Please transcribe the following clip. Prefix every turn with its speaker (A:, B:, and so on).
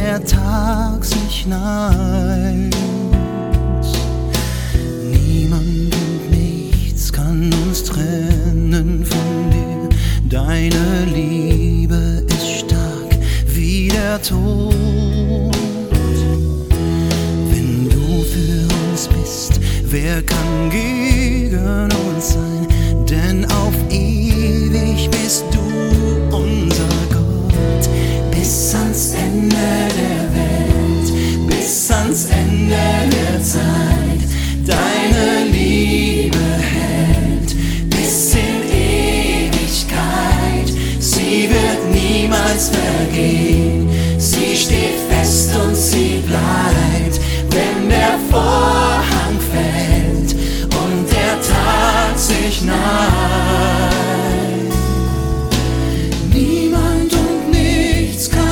A: der Tag sich neigt. Niemand und nichts kann uns trennen von dir. Deine Liebe ist stark wie der Tod. Wenn du für uns bist, wer kann gegen uns sein? Denn auf